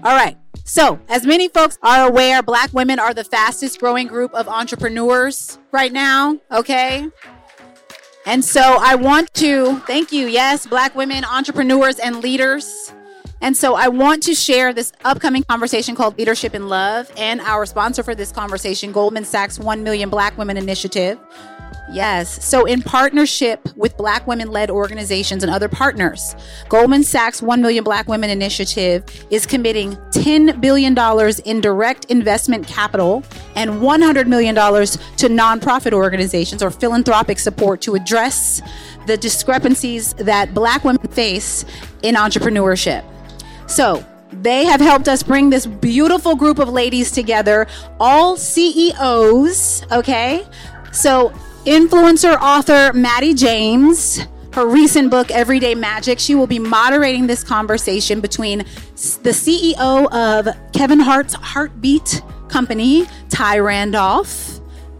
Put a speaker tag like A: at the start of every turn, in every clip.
A: All right. So, as many folks are aware, Black women are the fastest growing group of entrepreneurs right now. Okay. And so I want to thank you. Yes, Black women, entrepreneurs and leaders. And so I want to share this upcoming conversation called Leadership in Love and our sponsor for this conversation, Goldman Sachs 1 Million Black Women Initiative. Yes. So in partnership with Black women-led organizations and other partners, Goldman Sachs 1 Million Black Women Initiative is committing $10 billion in direct investment capital and $100 million to nonprofit organizations or philanthropic support to address the discrepancies that Black women face in entrepreneurship. So they have helped us bring this beautiful group of ladies together, all CEOs, okay? So influencer author Maddie James, her recent book, Everyday Magic, she will be moderating this conversation between the CEO of Kevin Hart's Heartbeat Company, Ty Randolph,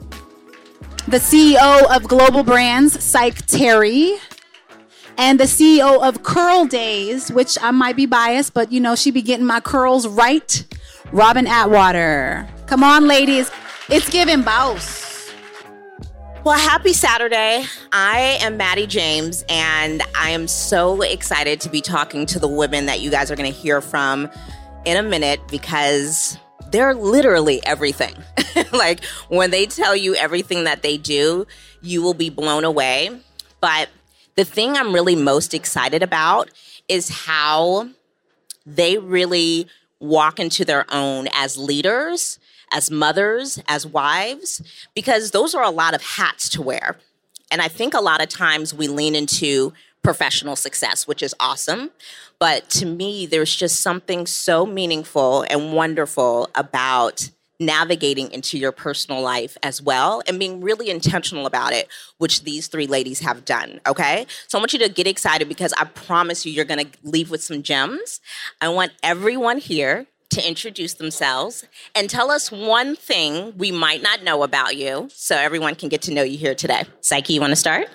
A: the CEO of Global Brands, Psych Terry, and the CEO of Curl Days, which I might be biased, but you know, she be getting my curls right, Robin Atwater. Come on, ladies. It's giving boss.
B: Well, happy Saturday. I am Maddie James, and I am so excited to be talking to the women that you guys are going to hear from in a minute because they're literally everything. Like, when they tell you everything that they do, you will be blown away. But the thing I'm really most excited about is how they really walk into their own as leaders, as mothers, as wives, because those are a lot of hats to wear. And I think a lot of times we lean into professional success, which is awesome. But to me, there's just something so meaningful and wonderful about navigating into your personal life as well and being really intentional about it, which these three ladies have done, okay? So I want you to get excited because I promise you're going to leave with some gems. I want everyone here to introduce themselves and tell us one thing we might not know about you so everyone can get to know you here today. Psyche, you want to start?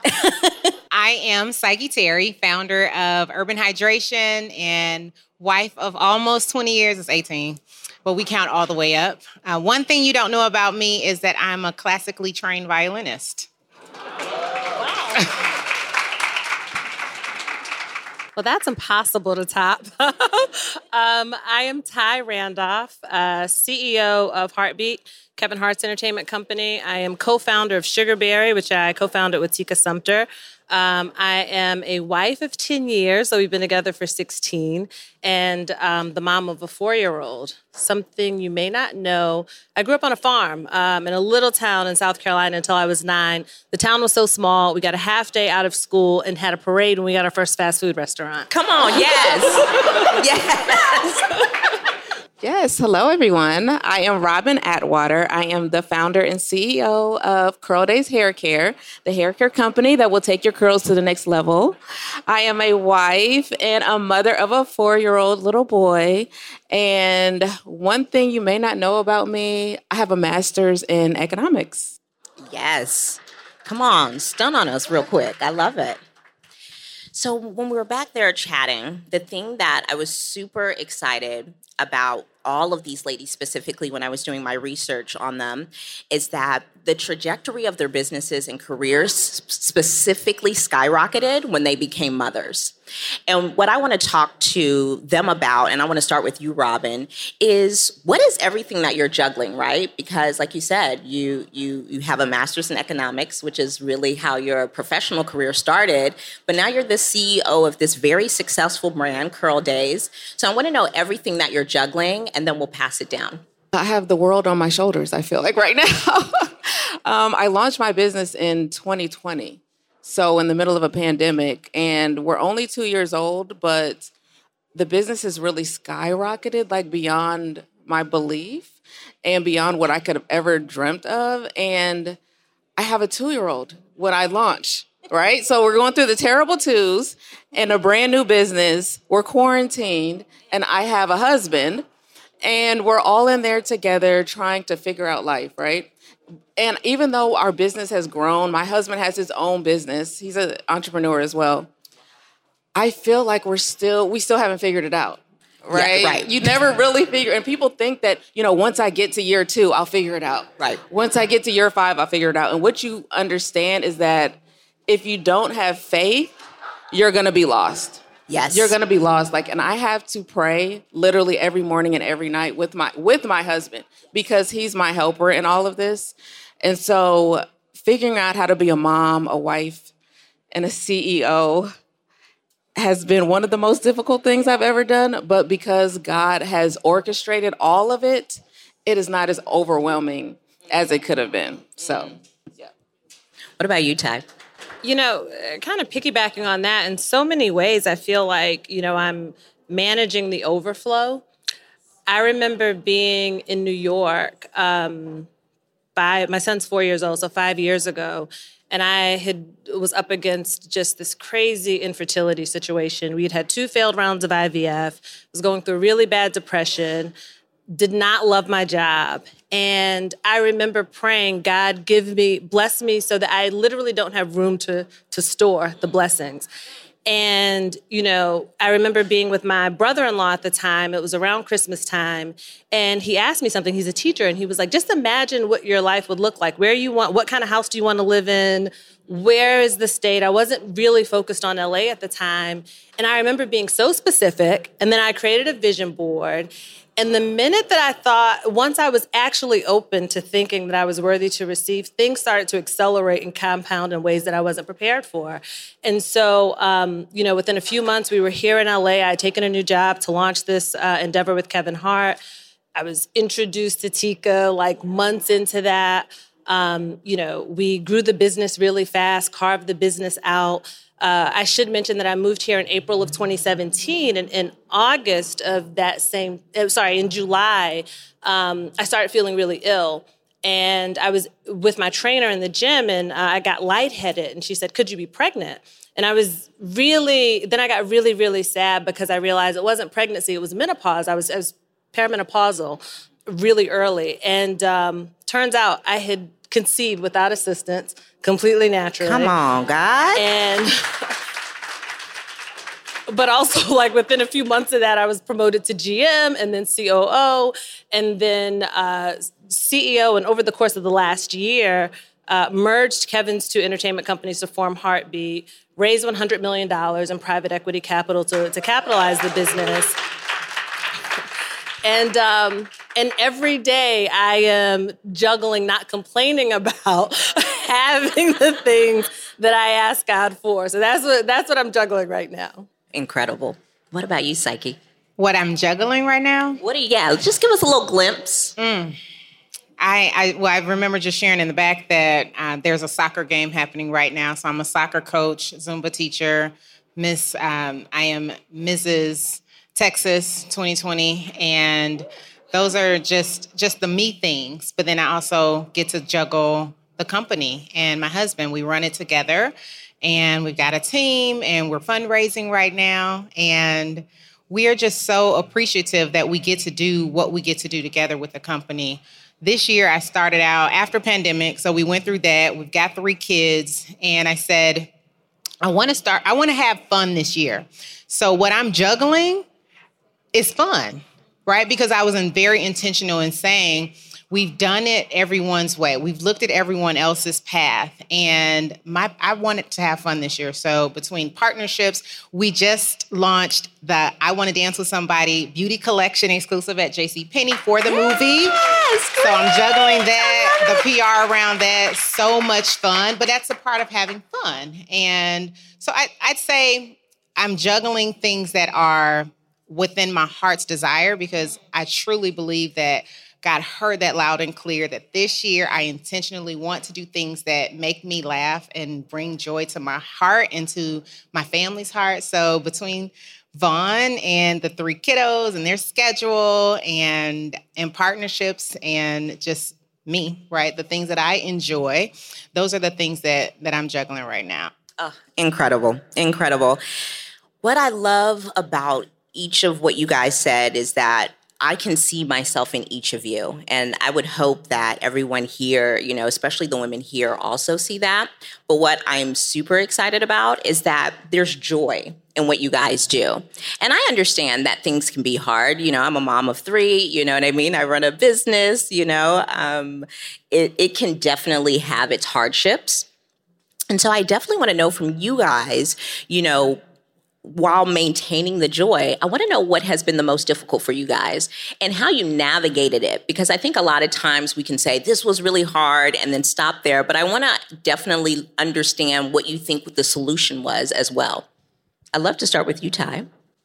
C: I am Psyche Terry, founder of Urban Hydration and wife of almost 20 years. It's 18, but we count all the way up. One thing you don't know about me is that I'm a classically trained violinist.
B: Wow.
D: Well, that's impossible to top. I am Ty Randolph, CEO of Heartbeat, Kevin Hart's entertainment company. I am co-founder of Sugarberry, which I co-founded with Tika Sumpter. I am a wife of 10 years, so we've been together for 16, and the mom of a 4-year-old. Something you may not know, I grew up on a farm in a little town in South Carolina until I was 9. The town was so small, we got a half day out of school and had a parade when we got our first fast food restaurant.
B: Come on, yes. Yes.
E: Yes, hello everyone. I am Robin Atwater. I am the founder and CEO of Curl Days Hair Care, the hair care company that will take your curls to the next level. I am a wife and a mother of a 4-year-old little boy. And one thing you may not know about me, I have a master's in economics.
B: Yes. Come on, stun on us real quick. I love it. So when we were back there chatting, the thing that I was super excited about all of these ladies, specifically when I was doing my research on them, is that the trajectory of their businesses and careers specifically skyrocketed when they became mothers. And what I want to talk to them about, and I want to start with you, Robin, is what is everything that you're juggling, right? Because like you said, you have a master's in economics, which is really how your professional career started, but now you're the CEO of this very successful brand, Curl Days. So I want to know everything that you're juggling, and then we'll pass it down.
E: I have the world on my shoulders, I feel like right now. I launched my business in 2020. So in the middle of a pandemic, and we're only 2 years old, but the business has really skyrocketed, like beyond my belief and beyond what I could have ever dreamt of. And I have a 2-year-old when I launch, right? So we're going through the terrible twos in a brand new business. We're quarantined, and I have a husband, and we're all in there together trying to figure out life, right? And even though our business has grown, my husband has his own business. He's an entrepreneur as well. I feel like we still haven't figured it out. right?
B: Yeah, right.
E: You never really figure, and people think that, once I get to year 2, I'll figure it out.
B: Right.
E: Once I get to year 5, I'll figure it out. And what you understand is that if you don't have faith, you're going to be lost.
B: Yes.
E: You're going to be lost. And I have to pray literally every morning and every night with my husband, because he's my helper in all of this. And so figuring out how to be a mom, a wife, and a CEO has been one of the most difficult things I've ever done. But because God has orchestrated all of it, it is not as overwhelming as it could have been. So, yeah.
B: What about you, Ty?
D: Kind of piggybacking on that, in so many ways, I feel like, I'm managing the overflow. I remember being in New York my son's 4 years old, so 5 years ago. And I was up against just this crazy infertility situation. We had 2 failed rounds of IVF, was going through really bad depression, did not love my job. And I remember praying, God, bless me so that I literally don't have room to store the blessings. And, I remember being with my brother-in-law at the time. It was around Christmas time. And he asked me something. He's a teacher. And he was like, just imagine what your life would look like. What kind of house do you want to live in? Where is the state? I wasn't really focused on LA at the time. And I remember being so specific. And then I created a vision board. And the minute that once I was actually open to thinking that I was worthy to receive, things started to accelerate and compound in ways that I wasn't prepared for. And so, within a few months, we were here in LA. I had taken a new job to launch this endeavor with Kevin Hart. I was introduced to Tika months into that. We grew the business really fast, carved the business out. I should mention that I moved here in April of 2017, and in August of in July, I started feeling really ill. And I was with my trainer in the gym, and I got lightheaded, and she said, "Could you be pregnant?" And I got really, really sad, because I realized it wasn't pregnancy, it was menopause. I was perimenopausal really early. And turns out I had conceived without assistance, completely naturally.
B: Come on, God.
D: But also, within a few months of that, I was promoted to GM and then COO and then CEO. And over the course of the last year, merged Kevin's 2 entertainment companies to form Heartbeat, raised $100 million in private equity capital to capitalize the business. And every day I am juggling, not complaining about having the things that I ask God for. So that's what I'm juggling right now.
B: Incredible. What about you, Psyche?
C: What I'm juggling right now?
B: Just give us a little glimpse.
C: I remember just sharing in the back that there's a soccer game happening right now. So I'm a soccer coach, Zumba teacher, I am Mrs. Texas 2020, and those are just the me things. But then I also get to juggle the company and my husband. We run it together, and we've got a team, and we're fundraising right now, and we are just so appreciative that we get to do what we get to do together with the company. This year, I started out after pandemic, so we went through that. We've got 3 kids, and I said, I want to have fun this year. So what I'm juggling is fun, right? Because I was very intentional in saying, we've done it everyone's way. We've looked at everyone else's path, and I wanted to have fun this year. So between partnerships, we just launched the I Want to Dance with Somebody beauty collection exclusive at JCPenney for the movie.
B: Yes,
C: so I'm juggling that, the PR around that, so much fun, but that's a part of having fun. And so I'd say I'm juggling things that are within my heart's desire, because I truly believe that God heard that loud and clear, that this year I intentionally want to do things that make me laugh and bring joy to my heart and to my family's heart. So between Vaughn and the 3 kiddos and their schedule and partnerships and just me, right? The things that I enjoy, those are the things that I'm juggling right now.
B: Oh, incredible. Incredible. What I love about each of what you guys said is that I can see myself in each of you. And I would hope that everyone here, you know, especially the women here, also see that. But what I'm super excited about is that there's joy in what you guys do. And I understand that things can be hard. You know, I'm a mom of 3, you know what I mean? I run a business, you know. It can definitely have its hardships. And so I definitely want to know from you guys, you know, while maintaining the joy, I want to know what has been the most difficult for you guys and how you navigated it. Because I think a lot of times we can say this was really hard and then stop there. But I want to definitely understand what you think the solution was as well. I'd love to start with you, Ty.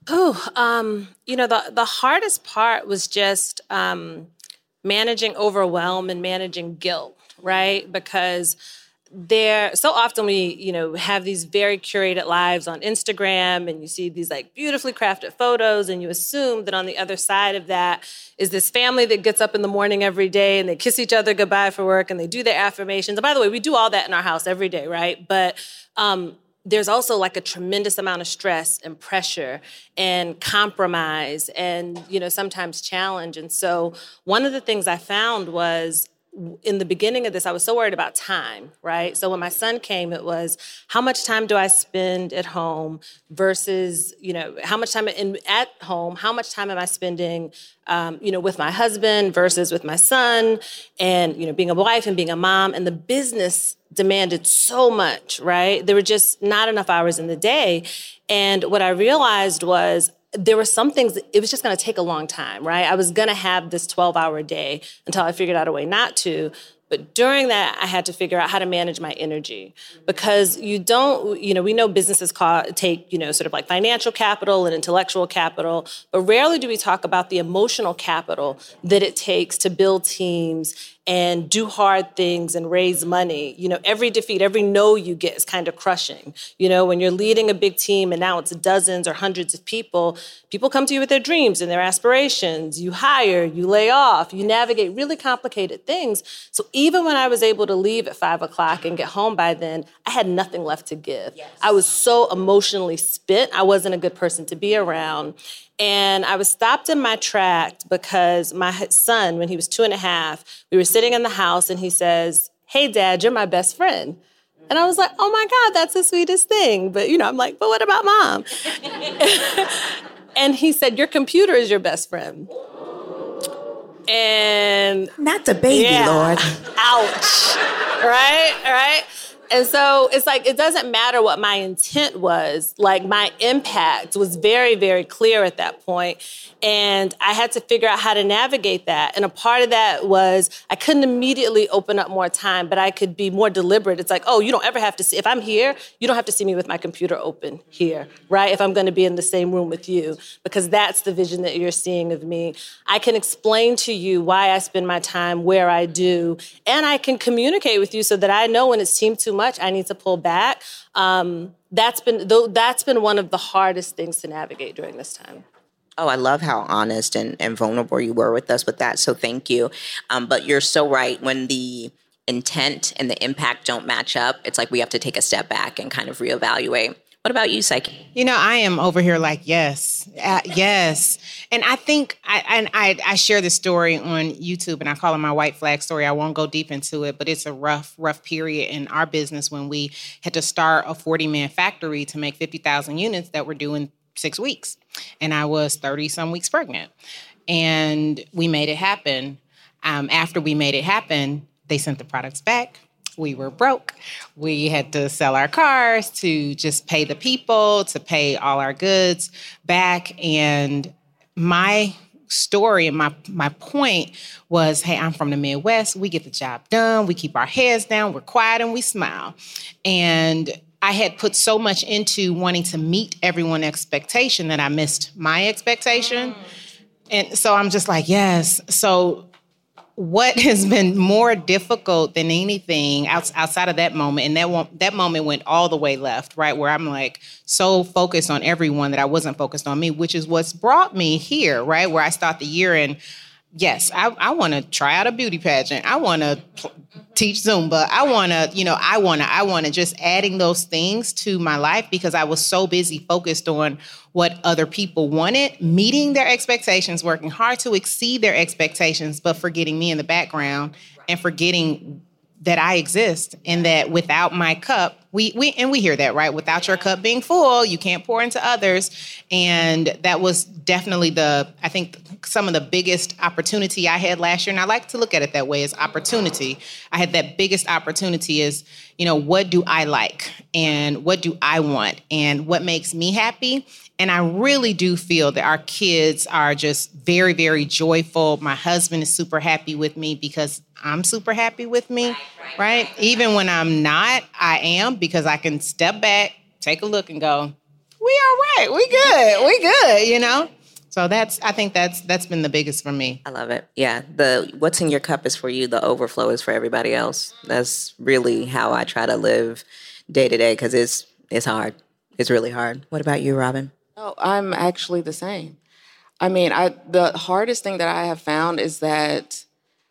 D: You know, the hardest part was just managing overwhelm and managing guilt, right? Because so often we, you know, have these very curated lives on Instagram, and you see these like beautifully crafted photos, and you assume that on the other side of that is this family that gets up in the morning every day and they kiss each other goodbye for work and they do their affirmations. And by the way, we do all that in our house every day, right? But there's also like a tremendous amount of stress and pressure and compromise and, you know, sometimes challenge. And so one of the things I found was, in the beginning of this, I was so worried about time, right? So when my son came, it was, how much time do I spend at home versus, you know, how much time at home, how much time am I spending, you know, with my husband versus with my son, and, you know, being a wife and being a mom. And the business demanded so much, right? There were just not enough hours in the day. And what I realized was, there were some things, it was just going to take a long time, right? I was going to have this 12-hour day until I figured out a way not to. But during that, I had to figure out how to manage my energy, because you don't, you know, we know businesses take, you know, sort of like financial capital and intellectual capital, but rarely do we talk about the emotional capital that it takes to build teams and do hard things and raise money. You know, every defeat, every no you get is kind of crushing. You know, when you're leading a big team and now it's dozens or hundreds of people come to you with their dreams and their aspirations. You hire, you lay off, you navigate really complicated things. So even when I was able to leave at 5 o'clock and get home by then, I had nothing left to give. Yes. I was so emotionally spent. I wasn't a good person to be around. And I was stopped in my tracks because my son, when he was 2.5, we were sitting in the house and he says, "Hey, Dad, you're my best friend." And I was like, oh my God, that's the sweetest thing. But, you know, I'm like, but what about Mom? And he said, "Your computer is your best friend." And
B: not the baby, yeah. Lord.
D: Ouch. Right? And so it's like, it doesn't matter what my intent was. Like, my impact was very, very clear at that point. And I had to figure out how to navigate that. And a part of that was I couldn't immediately open up more time, but I could be more deliberate. It's like, oh, you don't ever have to see, if I'm here, you don't have to see me with my computer open here, right? If I'm going to be in the same room with you, because that's the vision that you're seeing of me. I can explain to you why I spend my time where I do, and I can communicate with you so that I know when it's team too much, I need to pull back. That's been one of the hardest things to navigate during this time.
B: Oh, I love how honest and vulnerable you were with us with that. So thank you. But you're so right. When the intent and the impact don't match up, it's like we have to take a step back and kind of reevaluate. What about you, Psyche?
C: You know, I am over here like, yes. And I think I share this story on YouTube, and I call it my white flag story. I won't go deep into it, but it's a rough period in our business when we had to start a 40-man factory to make 50,000 units that were due in 6 weeks. And I was 30-some weeks pregnant. And we made it happen. After we made it happen, they sent the products back. We were broke. We had to sell our cars to just pay the people, to pay all our goods back. And my story and my point was, hey, I'm from the Midwest. We get the job done. We keep our heads down. We're quiet and we smile. And I had put so much into wanting to meet everyone's expectation that I missed my expectation. And so I'm just like, yes. So what has been more difficult than anything outside of that moment, and that moment went all the way left, right, where I'm like so focused on everyone that I wasn't focused on me, which is what's brought me here, right, where I start the year and yes, I want to try out a beauty pageant. I want to teach Zumba. I want to just adding those things to my life because I was so busy focused on what other people wanted, meeting their expectations, working hard to exceed their expectations, but forgetting me in the background and forgetting that I exist and that without my cup, we hear that, right? Without your cup being full, you can't pour into others. And that was definitely I think some of the biggest opportunity I had last year. And I like to look at it that way as opportunity. I had that biggest opportunity is, what do I like? And what do I want? And what makes me happy? And I really do feel that our kids are just very, very joyful. My husband is super happy with me because I'm super happy with me, right? Even when I'm not, I am because I can step back, take a look and go, we all right, we good, So I think that's been the biggest for me.
B: I love it. Yeah. The what's in your cup is for you. The overflow is for everybody else. That's really how I try to live day to day because it's hard. It's really hard. What about you, Robin?
E: Oh, I'm actually the same. I mean, the hardest thing that I have found is that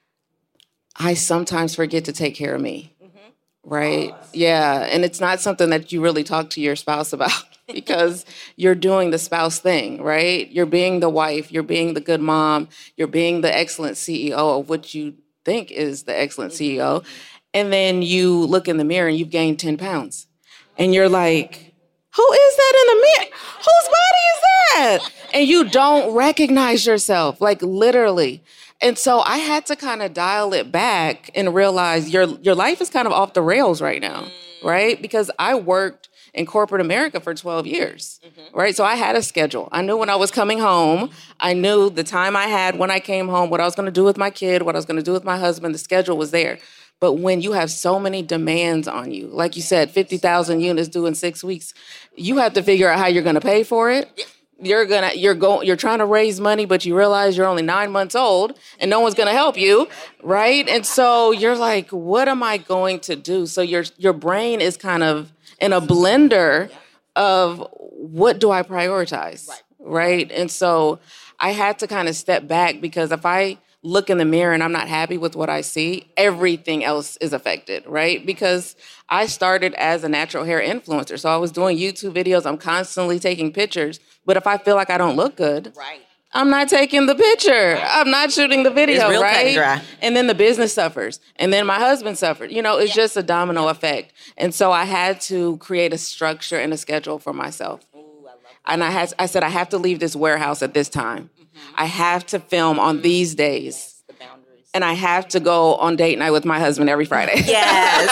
E: I sometimes forget to take care of me, right? Yeah, and it's not something that you really talk to your spouse about because you're doing the spouse thing, right? You're being the wife, you're being the good mom, you're being the excellent CEO of what you think is the excellent CEO, and then you look in the mirror and you've gained 10 pounds, and you're like, who is that in the mirror? Whose body is that? And you don't recognize yourself, like literally. And so I had to kind of dial it back and realize your life is kind of off the rails right now, right? Because I worked in corporate America for 12 years, right? So I had a schedule. I knew when I was coming home. I knew the time I had when I came home, what I was going to do with my kid, what I was going to do with my husband. The schedule was there. But when you have so many demands on you, like you said, 50,000 units due in 6 weeks, you have to figure out how you're going to pay for it. You're trying to raise money, but you realize you're only 9 months old and no one's going to help you, right? And so you're like, what am I going to do? So your brain is kind of in a blender of what do I prioritize, right? And so I had to kind of step back because if I look in the mirror and I'm not happy with what I see, everything else is affected, right? Because I started as a natural hair influencer. So I was doing YouTube videos. I'm constantly taking pictures. But if I feel like I don't look good, I'm not taking the picture. I'm not shooting the video,
B: it's real
E: right?
B: cut and dry.
E: And then the business suffers. And then my husband suffered. It's just a domino effect. And so I had to create a structure and a schedule for myself. And I said, I have to leave this warehouse at this time. I have to film on these days. And I have to go on date night with my husband every Friday.
B: Yes.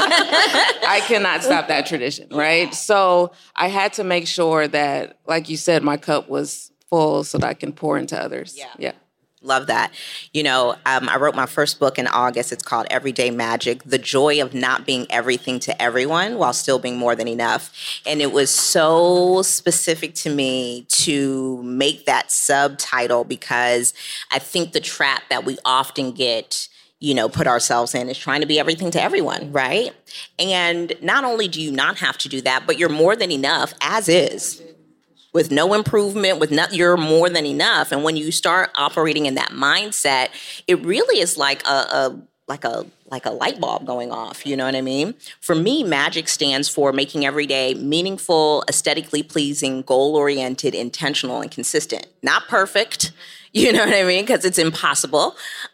E: I cannot stop that tradition, right? So I had to make sure that, like you said, my cup was full so that I can pour into others. Yeah.
B: Love that. I wrote my first book in August. It's called Everyday Magic, The Joy of Not Being Everything to Everyone While Still Being More Than Enough. And it was so specific to me to make that subtitle because I think the trap that we often get put ourselves in is trying to be everything to everyone, right? And not only do you not have to do that, but you're more than enough as is. With no improvement, you're more than enough. And when you start operating in that mindset, it really is like a light bulb going off. You know what I mean? For me, magic stands for making every day meaningful, aesthetically pleasing, goal-oriented, intentional, and consistent. Not perfect. You know what I mean? Because it's impossible.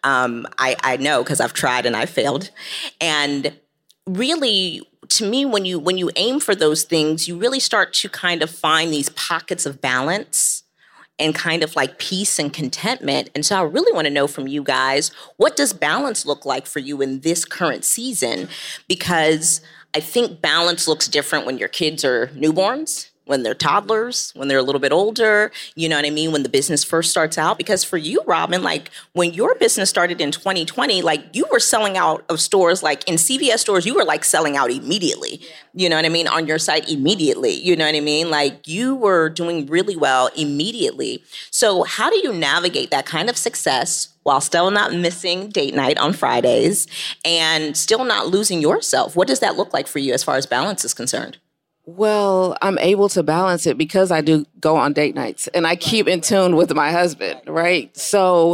B: I know because I've tried and I failed. And really, to me, when you aim for those things, you really start to kind of find these pockets of balance and kind of like peace and contentment. And so I really want to know from you guys, what does balance look like for you in this current season? Because I think balance looks different when your kids are newborns, when they're toddlers, when they're a little bit older, you know what I mean? When the business first starts out. Because for you, Robin, like when your business started in 2020, like you were selling out of stores, like in CVS stores, you were like selling out immediately, you know what I mean? On your site immediately, you know what I mean? Like you were doing really well immediately. So how do you navigate that kind of success while still not missing date night on Fridays and still not losing yourself? What does that look like for you as far as balance is concerned?
E: Well, I'm able to balance it because I do go on date nights and I keep in tune with my husband, right? So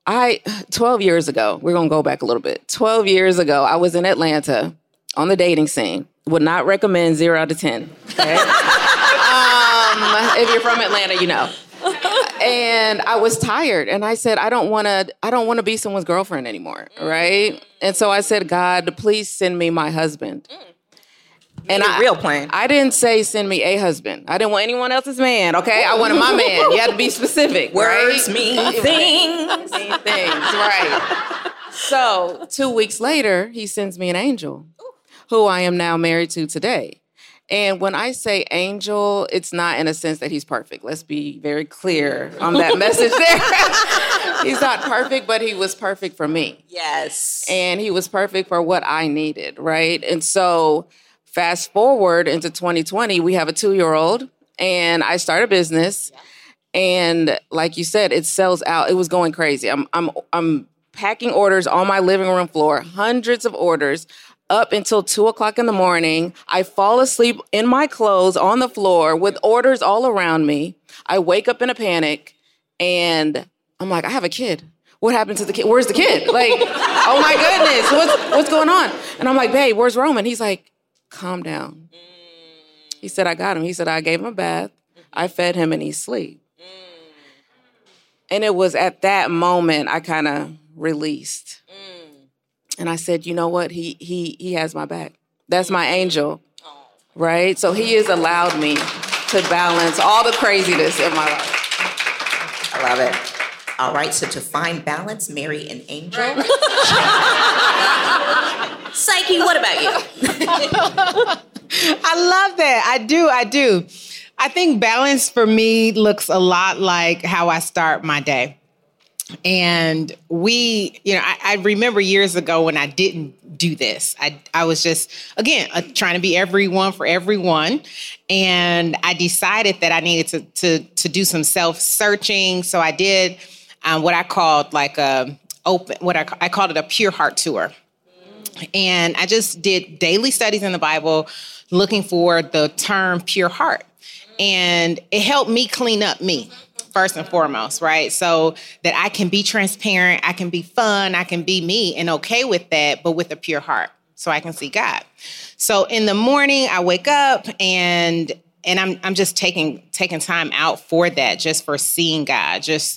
E: 12 years ago, we're going to go back a little bit. 12 years ago, I was in Atlanta on the dating scene. Would not recommend 0 out of 10. Okay? If you're from Atlanta, you know. And I was tired, and I said, I don't want to be someone's girlfriend anymore, right? And so I said, God, please send me my husband.
B: And real plan.
E: I didn't say send me a husband. I didn't want anyone else's man, okay? I wanted my man. You had to be specific,
B: Words
E: right?
B: mean things.
E: Mean things, right. So 2 weeks later, he sends me an angel who I am now married to today. And when I say angel, it's not in a sense that he's perfect. Let's be very clear on that message there. He's not perfect, but he was perfect for me.
B: Yes.
E: And he was perfect for what I needed, right? And so fast forward into 2020, we have a 2-year-old, and I start a business. And like you said, it sells out. It was going crazy. I'm packing orders on my living room floor, hundreds of orders, up until 2:00 in the morning. I fall asleep in my clothes on the floor with orders all around me. I wake up in a panic, and I'm like, I have a kid. What happened to the kid? Where's the kid? Like, oh my goodness, what's going on? And I'm like, babe, where's Roman? He's like, calm down. He said, I got him. He said, I gave him a bath. I fed him, and he's asleep. And it was at that moment I kind of released. And I said, you know what? He has my back. That's my angel, right? So he has allowed me to balance all the craziness in my life.
B: I love it. All right, so to find balance, marry an angel. Psyche, what about you?
C: I love that. I do. I think balance for me looks a lot like how I start my day. And I remember years ago when I didn't do this. I was just, again, trying to be everyone for everyone. And I decided that I needed to do some self-searching. So I did what I called like I called it a pure heart tour. And I just did daily studies in the Bible looking for the term pure heart. And it helped me clean up me. First and foremost, right? So that I can be transparent, I can be fun, I can be me and okay with that, but with a pure heart so I can see God. So in the morning I wake up and I'm just taking time out for that, just for seeing God, just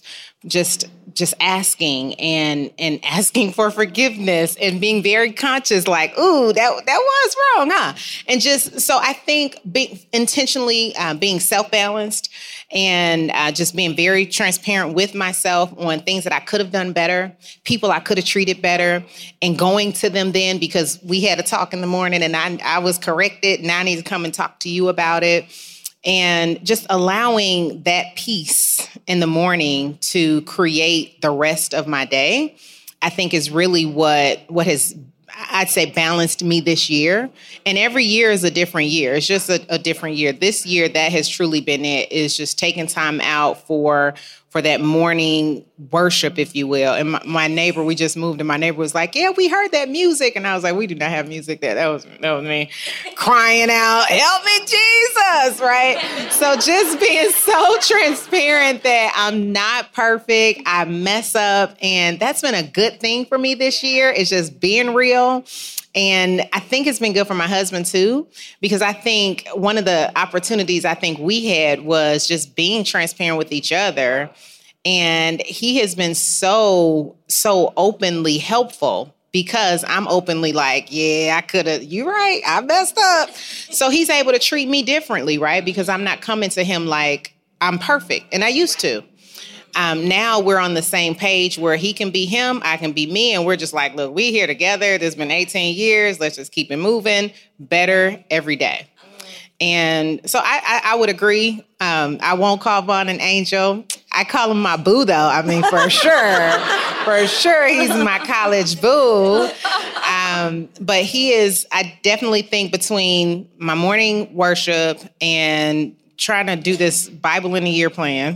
C: asking and asking for forgiveness and being very conscious, like, ooh, that was wrong, huh? And just, so I think intentionally being self-balanced and just being very transparent with myself on things that I could have done better, people I could have treated better, and going to them then because we had a talk in the morning and I was corrected. Now I need to come and talk to you about it. And just allowing that peace in the morning to create the rest of my day, I think is really what has, I'd say, balanced me this year. And every year is a different year. It's just a different year. This year, that has truly been it, is just taking time out for that morning worship, if you will. And my neighbor, we just moved, and my neighbor was like, yeah, we heard that music. And I was like, we do not have music there. That was me crying out, help me, Jesus, right? So just being so transparent that I'm not perfect, I mess up. And that's been a good thing for me this year, is just being real. And I think it's been good for my husband too, because I think one of the opportunities I think we had was just being transparent with each other. And he has been so openly helpful, because I'm openly like, yeah, I could have, you're right, I messed up. So he's able to treat me differently, right? Because I'm not coming to him like I'm perfect. And I used to. Now we're on the same page where he can be him, I can be me. And we're just like, look, we here together. There's been 18 years. Let's just keep it moving. Better every day. And so I would agree. I won't call Vaughn an angel. I call him my boo, though. I mean, for sure. For sure, he's my college boo. But he is, I definitely think, between my morning worship and trying to do this Bible in a year plan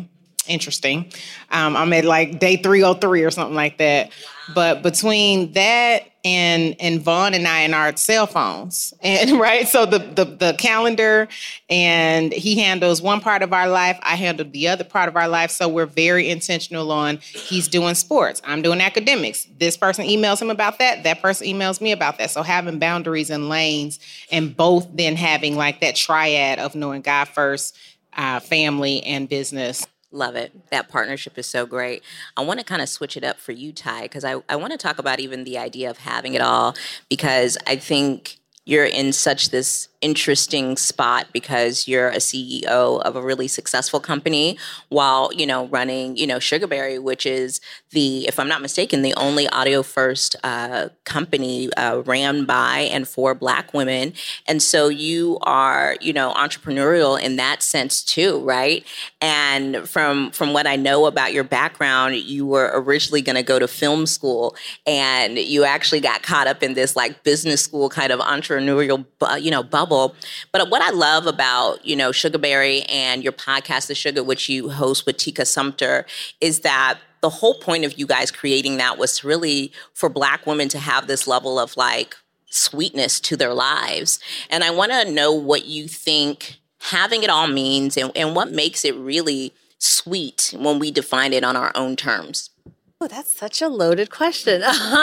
C: interesting. I'm at like day 303 or something like that. But between that and Vaughn and I and our cell phones, and right, so the calendar, and he handles one part of our life, I handle the other part of our life. So we're very intentional on he's doing sports, I'm doing academics. This person emails him about that. That person emails me about that. So having boundaries and lanes, and both then having like that triad of knowing God first, family, and business.
B: Love it. That partnership is so great. I want to kind of switch it up for you, Ty, because I want to talk about even the idea of having it all, because I think you're in such this interesting spot because you're a CEO of a really successful company while, running, Sugarberry, which is if I'm not mistaken, the only audio first company ran by and for Black women. And so you are, entrepreneurial in that sense too, right? And from what I know about your background, you were originally going to go to film school, and you actually got caught up in this like business school kind of entrepreneurial, bubble. But what I love about, Sugarberry and your podcast, The Sugar, which you host with Tika Sumpter, is that the whole point of you guys creating that was really for Black women to have this level of like sweetness to their lives. And I want to know what you think having it all means, and what makes it really sweet when we define it on our own terms.
D: Oh, that's such a loaded question.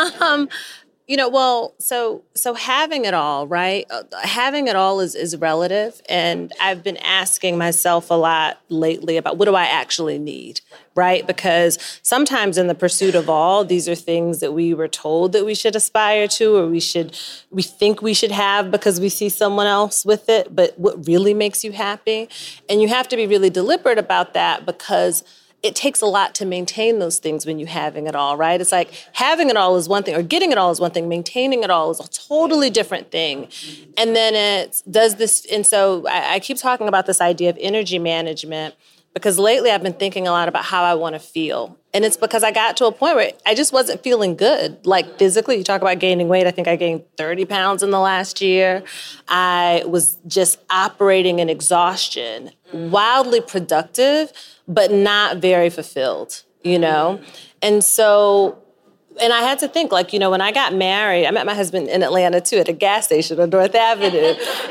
D: So having it all, right? Having it all is relative. And I've been asking myself a lot lately about what do I actually need, right? Because sometimes in the pursuit of all, these are things that we were told that we should aspire to, or we think we should have because we see someone else with it. But what really makes you happy? And you have to be really deliberate about that, because it takes a lot to maintain those things when you're having it all, right? It's like having it all is one thing, or getting it all is one thing. Maintaining it all is a totally different thing. And then and so I keep talking about this idea of energy management, because lately I've been thinking a lot about how I want to feel. And it's because I got to a point where I just wasn't feeling good. Like physically, you talk about gaining weight. I think I gained 30 pounds in the last year. I was just operating in exhaustion, wildly productive, but not very fulfilled, And so, and I had to think, like, when I got married, I met my husband in Atlanta, too, at a gas station on North Avenue.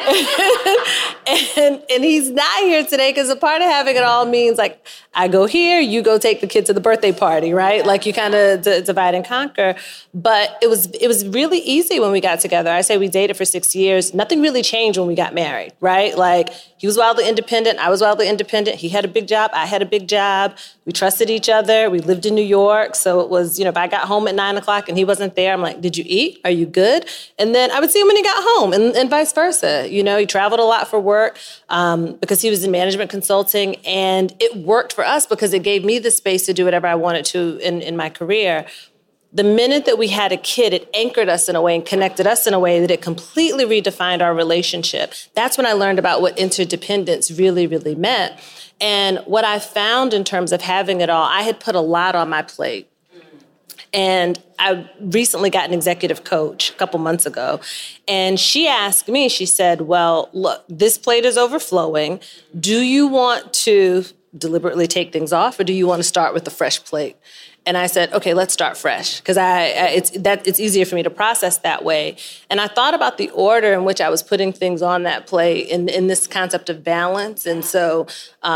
D: and he's not here today because a part of having it all means, like, I go here, you go take the kid to the birthday party, right? Like, you kind of divide and conquer. But it was really easy when we got together. I say we dated for 6 years. Nothing really changed when we got married, right? Like, he was wildly independent. I was wildly independent. He had a big job. I had a big job. We trusted each other. We lived in New York. So it was, if I got home at 9 o'clock and he wasn't there, I'm like, did you eat? Are you good? And then I would see him when he got home, and vice versa. He traveled a lot for work because he was in management consulting, and it worked for us because it gave me the space to do whatever I wanted to in my career. The minute that we had a kid, it anchored us in a way and connected us in a way that it completely redefined our relationship. That's when I learned about what interdependence really, really meant. And what I found in terms of having it all, I had put a lot on my plate. And I recently got an executive coach a couple months ago. And she asked me, she said, well, look, this plate is overflowing. Do you want to deliberately take things off, or do you want to start with a fresh plate? And I said, okay, let's start fresh, because it's easier for me to process that way. And I thought about the order in which I was putting things on that plate in this concept of balance. And so,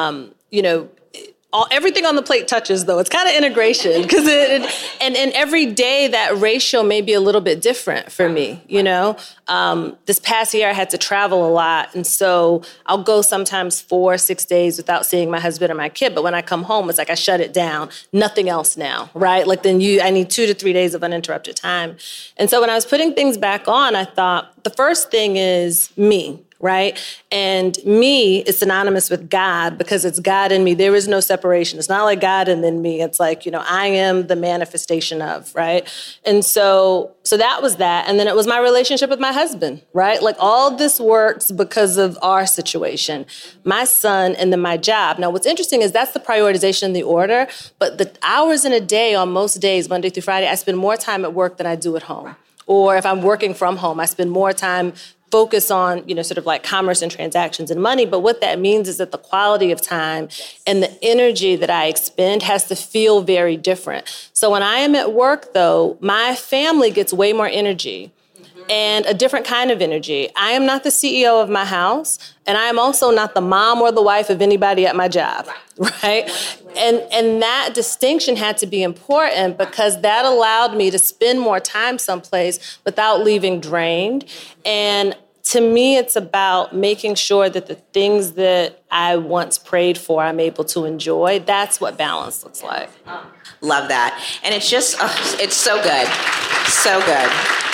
D: everything on the plate touches, though. It's kind of integration, because and every day that ratio may be a little bit different for me. This past year I had to travel a lot, and so I'll go sometimes 4 or 6 days without seeing my husband or my kid. But when I come home, it's like I shut it down. Nothing else now, right? Like I need 2 to 3 days of uninterrupted time. And so when I was putting things back on, I thought the first thing is me. Right? And me is synonymous with God, because it's God in me. There is no separation. It's not like God and then me. It's like, I am the manifestation of, right? And so that was that. And then it was my relationship with my husband, right? Like all this works because of our situation, my son, and then my job. Now, what's interesting is that's the prioritization in the order, but the hours in a day on most days, Monday through Friday, I spend more time at work than I do at home. Or if I'm working from home, I spend more time focus on, sort of like commerce and transactions and money. But what that means is that the quality of time and the energy that I expend has to feel very different. So when I am at work, though, my family gets way more energy and a different kind of energy. I am not the CEO of my house, and I am also not the mom or the wife of anybody at my job, right? And that distinction had to be important because that allowed me to spend more time someplace without leaving drained. And to me, it's about making sure that the things that I once prayed for, I'm able to enjoy. That's what balance looks like.
B: Love that. And it's just, it's so good. So good.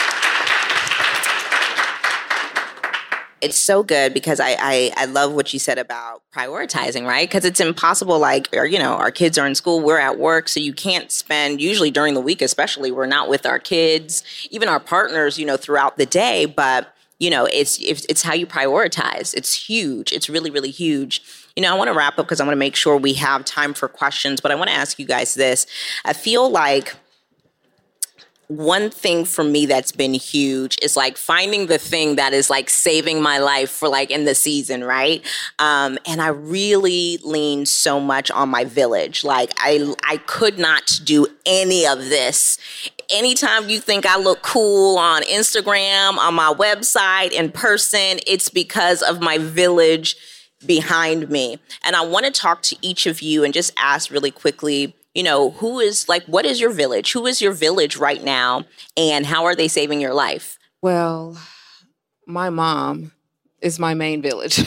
B: It's so good because I love what you said about prioritizing, right? Because it's impossible, our kids are in school, we're at work, so you can't spend, usually during the week especially, we're not with our kids, even our partners, throughout the day, but, it's how you prioritize. It's huge. It's really, really huge. I want to wrap up because I want to make sure we have time for questions, but I want to ask you guys this. I feel like one thing for me that's been huge is finding the thing that is saving my life for in the season, right? And I really lean so much on my village. I could not do any of this. Anytime you think I look cool on Instagram, on my website, in person, it's because of my village behind me. And I want to talk to each of you and just ask really quickly, who is what is your village? Who is your village right now? And how are they saving your life?
E: Well, my mom is my main village.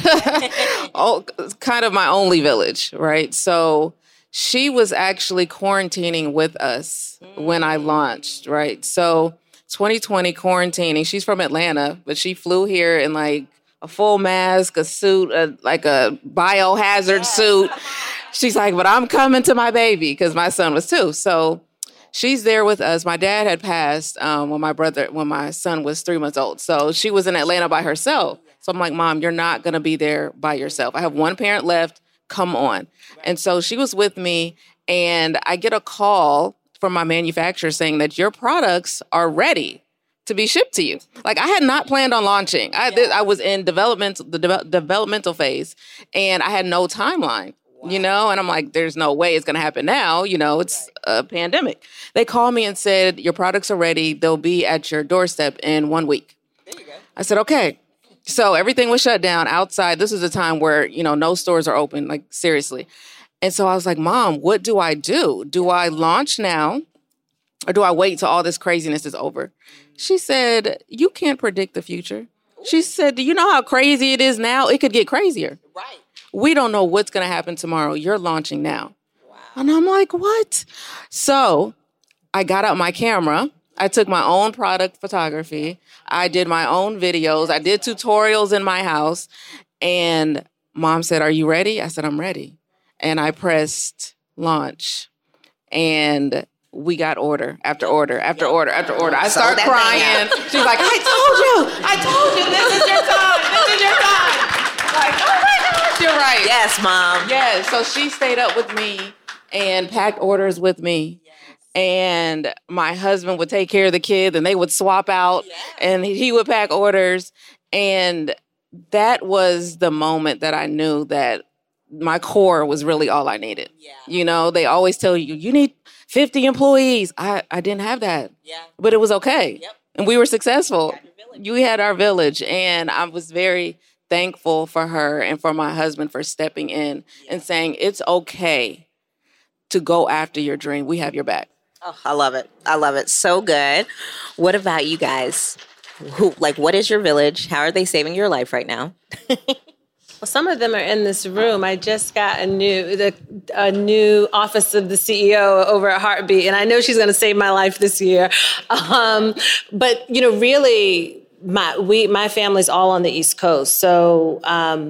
E: Kind of my only village, right? So she was actually quarantining with us when I launched, right? So 2020 quarantining. She's from Atlanta, but she flew here in a full mask, a suit, a biohazard suit. She's like, but I'm coming to my baby because my son was 2. So she's there with us. My dad had passed when my son was 3 months old. So she was in Atlanta by herself. So I'm like, Mom, you're not going to be there by yourself. I have one parent left. Come on. And so she was with me, and I get a call from my manufacturer saying that your products are ready to be shipped to you. I had not planned on launching. I was in the developmental phase, and I had no timeline. And I'm like, there's no way it's going to happen now. It's a pandemic. They called me and said, your products are ready. They'll be at your doorstep in 1 week. There you go. I said, okay. So everything was shut down outside. This is a time where, no stores are open, seriously. And so I was like, Mom, what do I do? Do I launch now or do I wait till all this craziness is over? She said, you can't predict the future. She said, do you know how crazy it is now? It could get crazier.
B: Right.
E: We don't know what's going to happen tomorrow. You're launching now. Wow. And I'm like, what? So I got out my camera. I took my own product photography. I did my own videos. I did tutorials in my house. And Mom said, are you ready? I said, I'm ready. And I pressed launch. And we got order after order after order after order. I started crying. She's like, I told you, this is your time. This is your time. Oh my gosh, you're right.
B: Yes, Mom.
E: Yes. So she stayed up with me and packed orders with me. Yes. And my husband would take care of the kids and they would swap out and he would pack orders. And that was the moment that I knew that my core was really all I needed. Yeah. They always tell you, you need 50 employees. I didn't have that. Yeah. But it was okay. Yep. And we were successful. We had our village. And I was very thankful for her and for my husband for stepping in and saying, it's okay to go after your dream. We have your back.
B: Oh, I love it. I love it. So good. What about you guys? What is your village? How are they saving your life right now?
D: Well, some of them are in this room. I just got a new office of the CEO over at Heartbeat, and I know she's going to save my life this year. But really, my family's all on the East Coast, so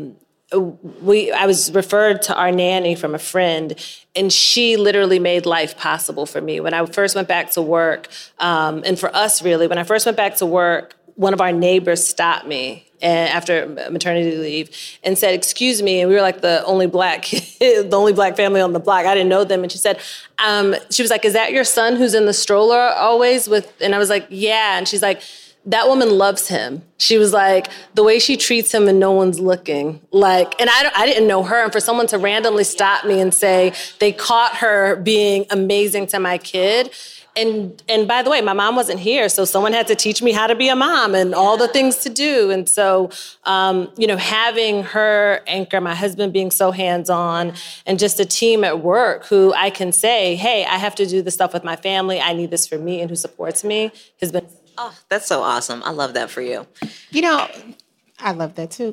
D: I was referred to our nanny from a friend, and she literally made life possible for me. When I first went back to work, and for us really, when I first went back to work, one of our neighbors stopped me after maternity leave and said, excuse me. And we were the only black family on the block. I didn't know them. And she said, she was like, is that your son who's in the stroller always with? And I was like, yeah. And she's like, that woman loves him. She was like, the way she treats him and no one's looking. Like, and I didn't know her. And for someone to randomly stop me and say they caught her being amazing to my kid. And by the way, my mom wasn't here, so someone had to teach me how to be a mom and all the things to do. And so, having her anchor, my husband being so hands-on, and just a team at work who I can say, hey, I have to do this stuff with my family. I need this for me, and who supports me has been.
B: Oh, that's so awesome. I love that for you.
C: I love that too.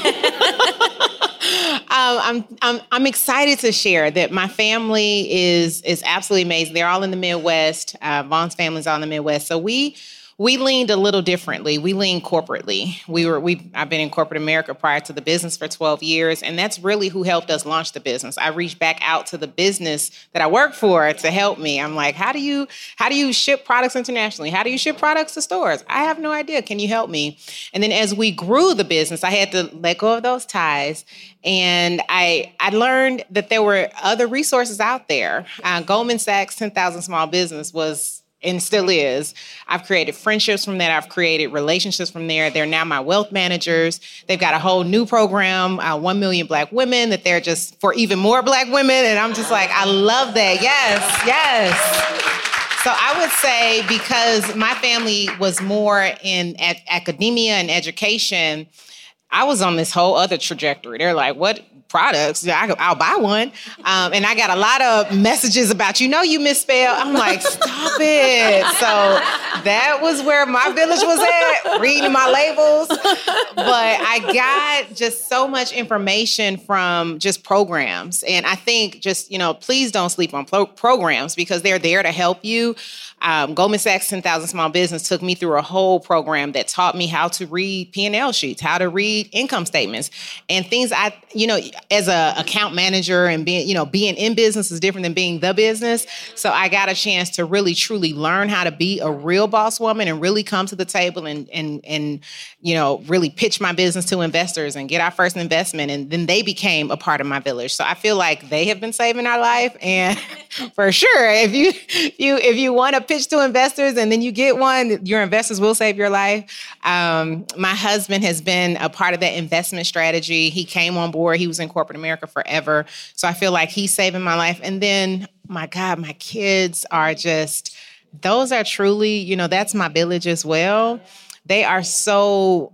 C: I'm excited to share that my family is absolutely amazing. They're all in the Midwest. Vaughn's family's all in the Midwest. So we leaned a little differently. We leaned corporately. I've been in corporate America prior to the business for 12 years, and that's really who helped us launch the business. I reached back out to the business that I work for to help me. I'm like, how do you ship products internationally? How do you ship products to stores? I have no idea. Can you help me? And then as we grew the business, I had to let go of those ties. And I learned that there were other resources out there. Goldman Sachs 10,000 Small Business was and still is. I've created friendships from that. I've created relationships from there. They're now my wealth managers. They've got a whole new program, 1 million Black women, that they're just for even more Black women. And I'm just like, I love that. Yes. So I would say because my family was more in academia and education, I was on this whole other trajectory. They're like, what products? I'll buy one. And I got a lot of messages about, you misspelled. I'm like, stop it. So that was where my village was at, reading my labels. But I got just so much information from just programs. And I think just, please don't sleep on programs because they're there to help you. Goldman Sachs 10,000 Small Business took me through a whole program that taught me how to read P&L sheets, how to read income statements, and things as a account manager and being in business is different than being the business. So I got a chance to really, truly learn how to be a real boss woman and really come to the table and really pitch my business to investors and get our first investment. And then they became a part of my village. So I feel like they have been saving our life. And for sure, if you want to pitch to investors and then you get one, your investors will save your life. My husband has been a part of that investment strategy. He came on board. He was in corporate America forever. So I feel like he's saving my life. And then, my God, my kids are just, those are truly, that's my village as well. They are so,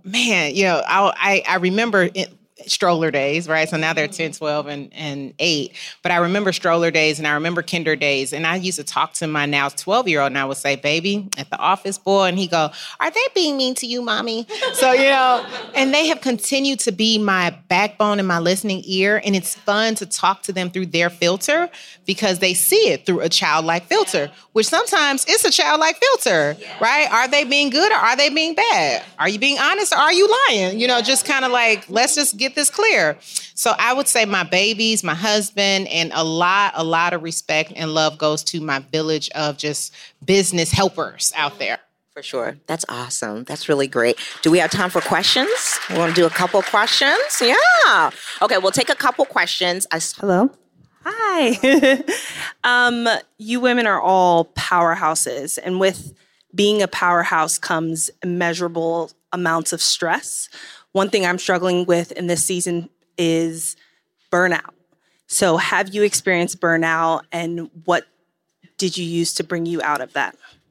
C: I remember stroller days, right? So now they're 10, 12, and 8. But I remember stroller days and I remember kinder days. And I used to talk to my now 12-year-old and I would say, baby, at the office, boy. And he'd go, are they being mean to you, mommy? So, and they have continued to be my backbone and my listening ear. And it's fun to talk to them through their filter because they see it through a childlike filter, which sometimes it's a childlike filter, right? Are they being good or are they being bad? Are you being honest or are you lying? Just kind of like, let's just get this clear. So I would say my babies, my husband, and a lot of respect and love goes to my village of just business helpers out there.
B: For sure. That's awesome. That's really great. Do we have time for questions? We want to do a couple questions? Yeah. Okay, we'll take a couple questions.
F: Hello. Hi. You women are all powerhouses, and with being a powerhouse comes immeasurable amounts of stress. One thing I'm struggling with in this season is burnout. So have you experienced burnout, and what did you use to bring you out of that?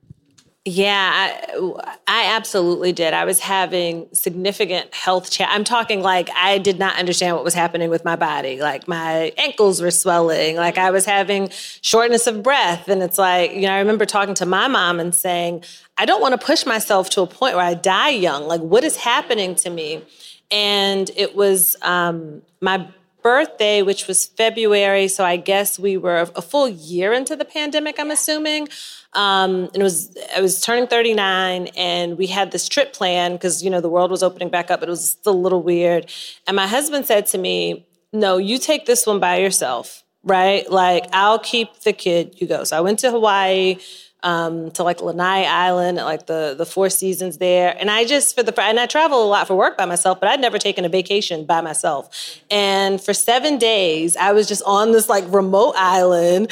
D: Yeah, I absolutely did. I was having significant health I'm talking like I did not understand what was happening with my body. Like my ankles were swelling, like I was having shortness of breath. And it's like, I remember talking to my mom and saying, I don't want to push myself to a point where I die young. Like, what is happening to me? And it was my birthday, which was February. So I guess we were a full year into the pandemic, I'm assuming. And I was turning 39 and we had this trip planned because, the world was opening back up, but it was still a little weird. And my husband said to me, no, you take this one by yourself, right? Like, I'll keep the kid, you go. So I went to Hawaii, to like Lanai Island, like the Four Seasons there. And I just, and I travel a lot for work by myself, but I'd never taken a vacation by myself. And for 7 days, I was just on this like remote island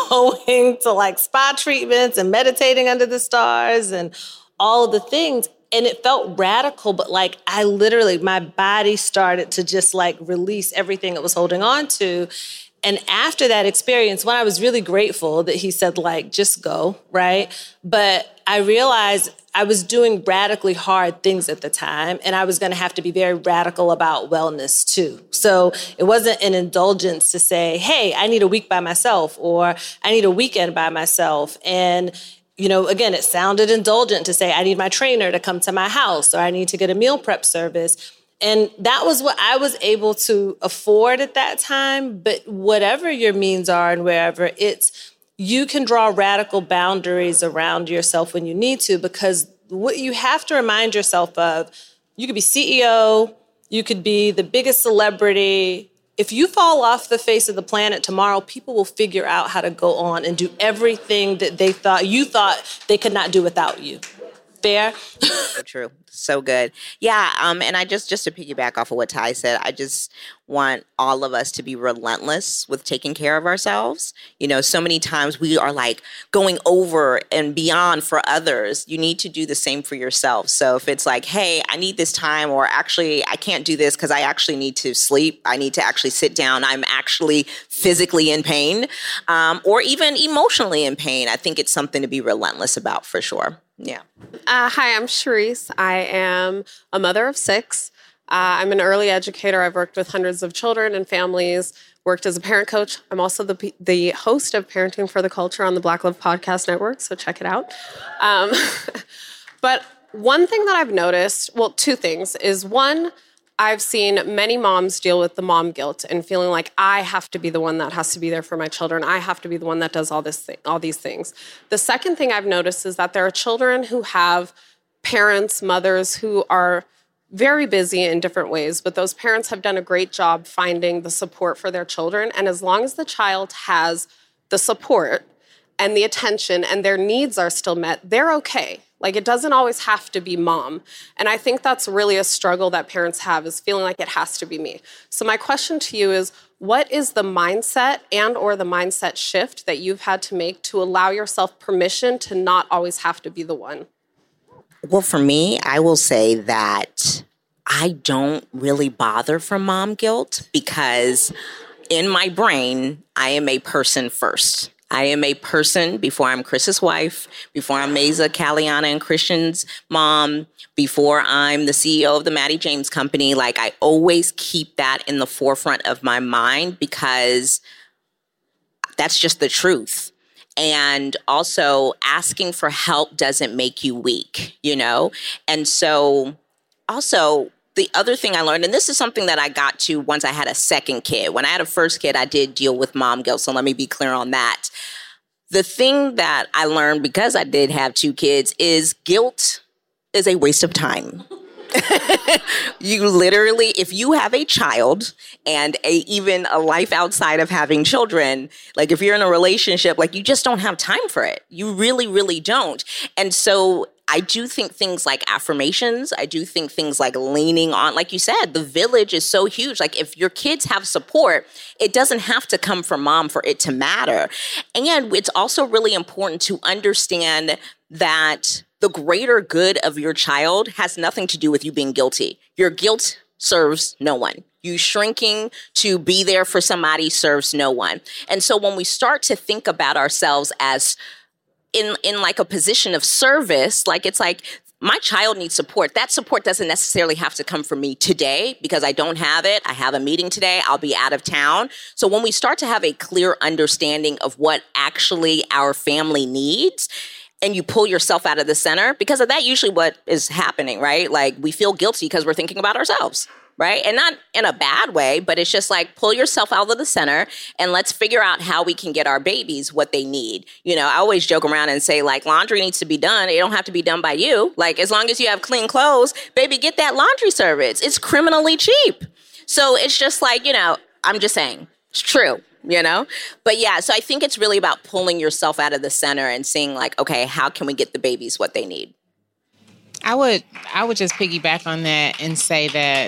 D: going to like spa treatments and meditating under the stars and all of the things. And it felt radical, but like I literally, my body started to just like release everything it was holding on to. And after that experience, when I was really grateful that he said, like, just go, right? But I realized I was doing radically hard things at the time, and I was going to have to be very radical about wellness too. So it wasn't an indulgence to say, hey, I need a week by myself, or I need a weekend by myself. And you know, again, it sounded indulgent to say, I need my trainer to come to my house, or I need to get a meal prep service. And that was what I was able to afford at that time. But whatever your means are and wherever, you can draw radical boundaries around yourself when you need to, because what you have to remind yourself of, you could be CEO, you could be the biggest celebrity. If you fall off the face of the planet tomorrow, people will figure out how to go on and do everything that you thought they could not do without you. Fair?
B: So true. So good. Yeah. And I just to piggyback off of what Ty said, I just want all of us to be relentless with taking care of ourselves. You know, so many times we are like going over and beyond for others. You need to do the same for yourself. So if it's like, hey, I need this time, or actually I can't do this because I actually need to sleep. I need to actually sit down. I'm actually physically in pain, or even emotionally in pain. I think it's something to be relentless about for sure. Yeah.
G: Hi, I'm Charisse. I am a mother of 6. I'm an early educator. I've worked with hundreds of children and families, worked as a parent coach. I'm also the host of Parenting for the Culture on the Black Love Podcast Network, so check it out. But one thing that I've noticed, well, 2 things, is one, I've seen many moms deal with the mom guilt and feeling like I have to be the one that has to be there for my children. I have to be the one that does all these things. The second thing I've noticed is that there are children who have parents, mothers who are very busy in different ways, but those parents have done a great job finding the support for their children. And as long as the child has the support and the attention and their needs are still met, they're okay. Like, it doesn't always have to be mom. And I think that's really a struggle that parents have, is feeling like it has to be me. So my question to you is, what is the mindset and or the mindset shift that you've had to make to allow yourself permission to not always have to be the one?
B: Well, for me, I will say that I don't really bother from mom guilt, because in my brain, I am a person first. I am a person before I'm Chris's wife, before I'm Mesa, Caliana, and Christian's mom, before I'm the CEO of the Maddie James Company. Like, I always keep that in the forefront of my mind, because that's just the truth. And also, asking for help doesn't make you weak, you know? And so also, the other thing I learned, and this is something that I got to once I had a second kid. When I had a first kid, I did deal with mom guilt. So let me be clear on that. The thing that I learned, because I did have 2 kids, is guilt is a waste of time. You literally, if you have a child and even a life outside of having children, like if you're in a relationship, like you just don't have time for it. You really, really don't. And so I do think things like affirmations, I do think things like leaning on, like you said, the village is so huge. Like if your kids have support, it doesn't have to come from mom for it to matter. And it's also really important to understand that the greater good of your child has nothing to do with you being guilty. Your guilt serves no one. You shrinking to be there for somebody serves no one. And so when we start to think about ourselves as in like a position of service, like it's like, my child needs support. That support doesn't necessarily have to come from me today because I don't have it. I have a meeting today. I'll be out of town. So when we start to have a clear understanding of what actually our family needs, and you pull yourself out of the center, because of that, usually what is happening, right? Like we feel guilty because we're thinking about ourselves, right? And not in a bad way, but it's just like pull yourself out of the center and let's figure out how we can get our babies what they need. You know, I always joke around and say like laundry needs to be done. It don't have to be done by you. Like as long as you have clean clothes, baby, get that laundry service. It's criminally cheap. So it's just like, you know, I'm just saying it's true. You know? But yeah, so I think it's really about pulling yourself out of the center and seeing like, okay, how can we get the babies what they need?
C: I would just piggyback on that and say that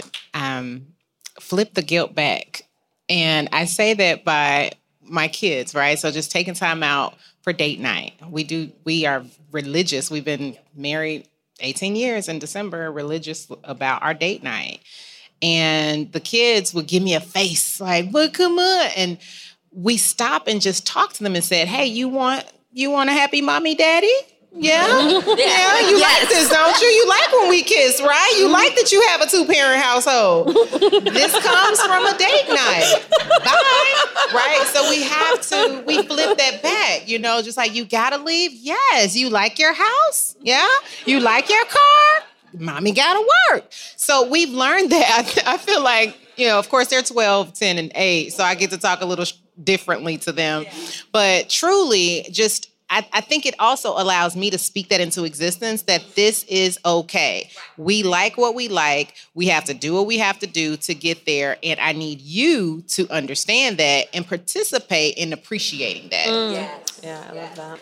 C: flip the guilt back. And I say that by my kids, right? So just taking time out for date night. We are religious. We've been married 18 years in December, religious about our date night. And the kids would give me a face like, "But come on." And we stop and just talk to them and said, "Hey, you want a happy mommy daddy? Yeah? Yeah, you like this, don't you? You like when we kiss, right? You like that you have a 2-parent household. This comes from a date night. Bye." Right? So we flip that back, just like, you gotta leave. Yes. You like your house? Yeah. You like your car? Mommy gotta work. So we've learned that. I feel like, of course they're 12, 10, and 8, so I get to talk a little differently to them. Yeah. But truly, just I think it also allows me to speak that into existence, that this is okay. We like what we like. We have to do what we have to do to get there. And I need you to understand that and participate in appreciating that.
F: Yes. Yeah, I love that.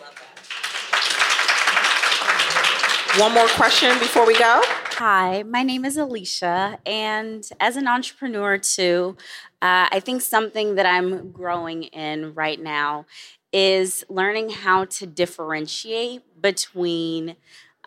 B: One more question before we go.
H: Hi, my name is Alicia, and as an entrepreneur too, I think something that I'm growing in right now is learning how to differentiate between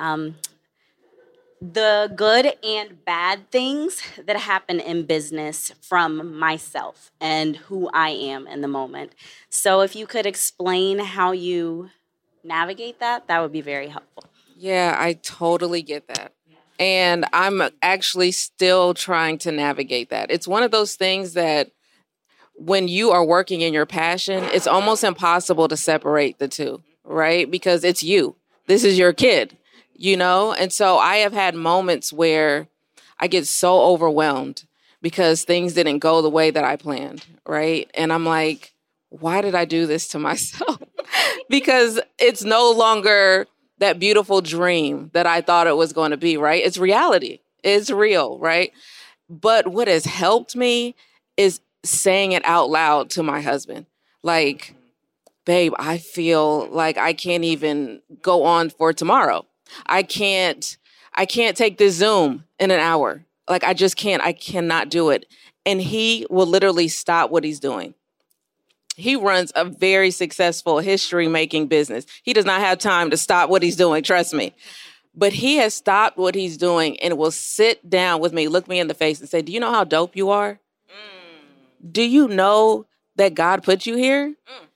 H: the good and bad things that happen in business from myself and who I am in the moment. So if you could explain how you navigate that would be very helpful.
E: Yeah, I totally get that. And I'm actually still trying to navigate that. It's one of those things that when you are working in your passion, it's almost impossible to separate the two, right? Because it's you. This is your kid, And so I have had moments where I get so overwhelmed because things didn't go the way that I planned, right? And I'm like, why did I do this to myself? Because it's no longer that beautiful dream that I thought it was going to be, right? It's reality. It's real, right? But what has helped me is saying it out loud to my husband. Like, babe, I feel like I can't even go on for tomorrow. I can't take this Zoom in an hour. Like, I just can't. I cannot do it. And he will literally stop what he's doing. He runs a very successful history-making business. He does not have time to stop what he's doing, trust me. But he has stopped what he's doing and will sit down with me, look me in the face and say, "Do you know how dope you are? Do you know that God put you here?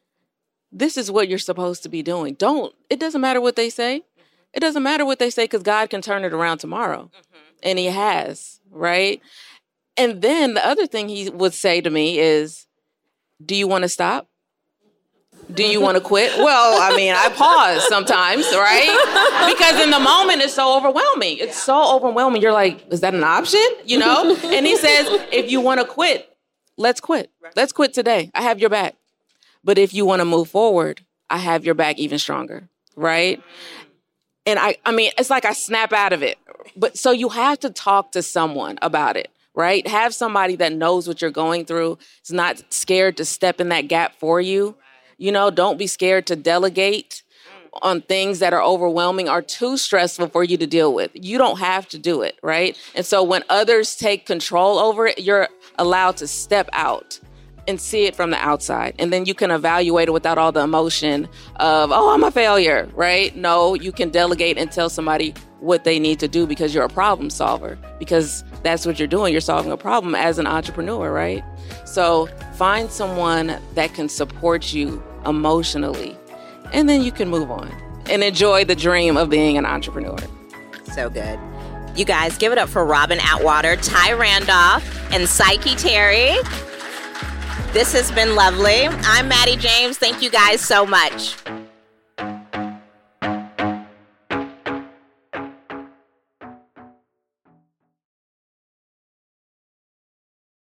E: This is what you're supposed to be doing. It doesn't matter what they say. It doesn't matter what they say because God can turn it around tomorrow." And he has, right? And then the other thing he would say to me is, "Do you want to stop? Do you want to quit?" Well, I pause sometimes, right? Because in the moment, it's so overwhelming. It's so overwhelming. You're like, is that an option? And he says, if you want to quit, let's quit. Let's quit today. I have your back. But if you want to move forward, I have your back even stronger, right? And it's like I snap out of it. But so you have to talk to someone about it, right? Have somebody that knows what you're going through, is not scared to step in that gap for you. Don't be scared to delegate on things that are overwhelming or too stressful for you to deal with. You don't have to do it, right? And so when others take control over it, you're allowed to step out and see it from the outside. And then you can evaluate it without all the emotion of, oh, I'm a failure, right? No, you can delegate and tell somebody what they need to do because you're a problem solver, because that's what you're doing. You're solving a problem as an entrepreneur, right? So find someone that can support you emotionally, and then you can move on and enjoy the dream of being an entrepreneur.
B: So good. You guys, give it up for Robin Atwater, Ty Randolph, and Psyche Terry. This has been lovely. I'm Maddie James. Thank you guys so much.